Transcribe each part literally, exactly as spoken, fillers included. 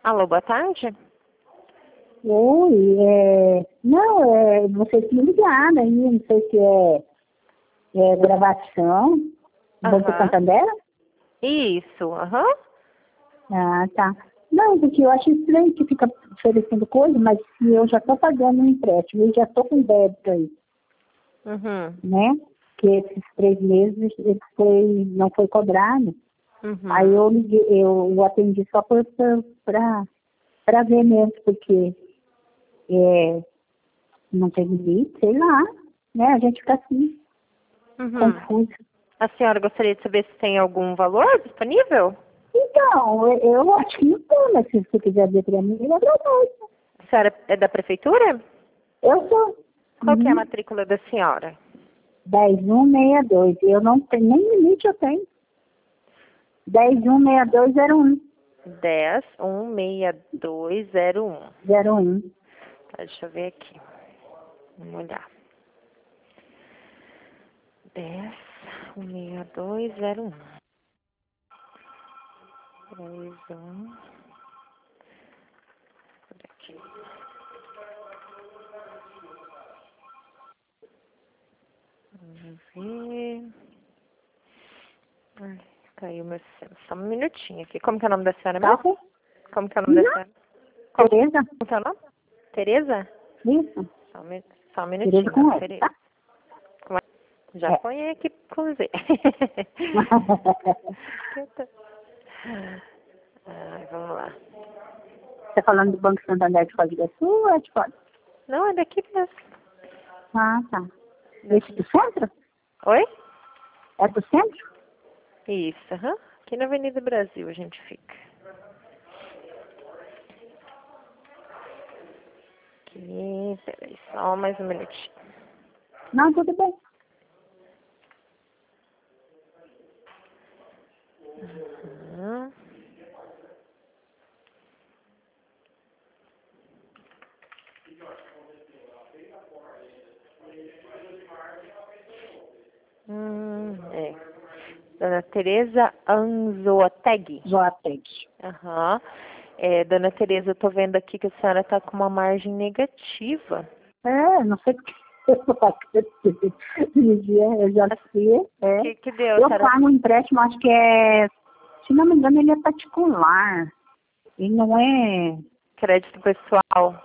Alô, boa tarde? Oi, é... não, é... você tinha ligado aí, não sei se é, é gravação, Banco Aham. Santander? Isso, aham. Ah, tá. Não, porque eu acho estranho que fica oferecendo coisa, mas se eu já estou pagando um empréstimo e já estou com débito aí, Uhum. né? Que esses três meses ele foi, não foi cobrado. Aí Uhum. eu liguei, eu, eu atendi só para ver mesmo, porque é, não tem limite, sei lá, né? A gente fica assim, Uhum. confuso. A senhora gostaria de saber se tem algum valor disponível? Então, eu, eu acho que não tem, mas se você quiser ver para mim, é verdade. A senhora é da prefeitura? Eu sou. Qual que é a Uhum. matrícula da senhora? dez mil cento e sessenta e dois. Eu não tenho, nem limite eu tenho. dez mil cento e sessenta e dois zero um. dez um seis dois zero um. zero um. Tá, deixa eu ver aqui. Vamos olhar. dez um seis dois zero um. dez um. Por aqui. Vamos ver. Ai, caiu meu sistema. Só um minutinho aqui. Como que é o nome da senhora Tá mesmo? ok? Como que é o nome da Não. senhora? Como Tereza? que é o nome? Tereza? Isso. Só um, mi- só um Tereza minutinho, com dona S, Tereza. tá? Como é? Já É. põe aqui com Z. Ai, vamos lá. Você falando do Banco Santander de Foz do Iguaçu ou é de Foz? Não, é daqui mesmo. Ah, tá. Esse Daqui. do centro? Oi? É do centro? Isso, aham. Aqui na Avenida Brasil a gente fica. Aqui, peraí, só mais um minutinho. Não, tudo bem. Uhum. Hum, é. Dona Tereza Anzoateg. Joatec. Aham. É, Dona Tereza, eu tô vendo aqui que a senhora tá com uma margem negativa. É, não sei porque eu não acredito. Eu já sei, O é. que que deu, a Eu senhora? pago um empréstimo, acho que é, se não me engano, ele é particular. Ele não é, Crédito pessoal.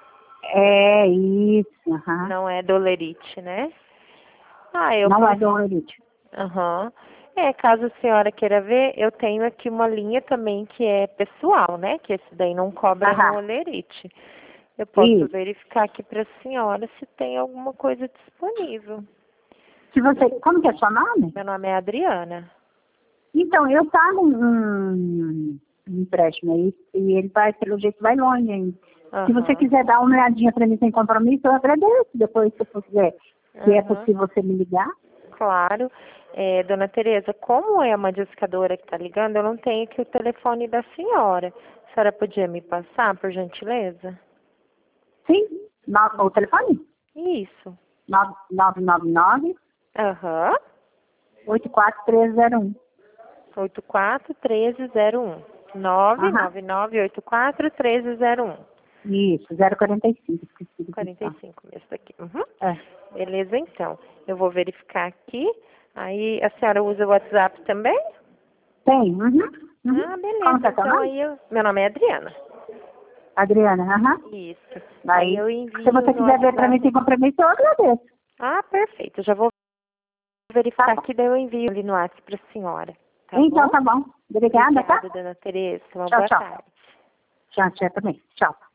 é isso, aham. Não é dolerite, né? Ah, eu Não por... é do Elite. Aham. É, caso a senhora queira ver, eu tenho aqui uma linha também que é pessoal, né? Que esse daí não cobra no Aham, olerite. Eu posso isso. verificar aqui para a senhora se tem alguma coisa disponível. Se você, como que é seu nome? Meu nome é Adriana. Então, eu pago um, um um empréstimo aí, e ele vai, pelo jeito, vai longe ainda. Se você Aham. quiser dar uma olhadinha para mim sem compromisso, eu agradeço. Depois, se você quiser, se é Aham. possível você me ligar. Claro. É, dona Tereza, como é uma discadora que está ligando, eu não tenho aqui o telefone da senhora. A senhora podia me passar, por gentileza? Sim, no, o telefone? Isso. nove nove nove, Aham. oito quatro três zero um. oito quatro um três zero um. nove Aham, nove nove oito quatro um três zero um. isso, zero quarenta e cinco, esqueci do quarenta e cristal. cinco mesmo aqui. Uhum. É, Beleza, então. Eu vou verificar aqui. Aí a senhora usa o WhatsApp também? tem, uhum, uhum. Ah, Como que beleza. é seu Então nome? aí eu... Meu nome é Adriana. Adriana, aham. Isso. Aí Aí, eu se envio você no quiser ver para mim WhatsApp. sem compromisso, eu agradeço. Ah, perfeito. Já vou Tá verificar bom. aqui, daí eu envio ali no WhatsApp para a senhora. Tá Então, bom? tá bom. Obrigada, tá? Obrigada, dona Tereza. Uma Tchau, boa tchau. tarde. Tchau, tchau também. Tchau.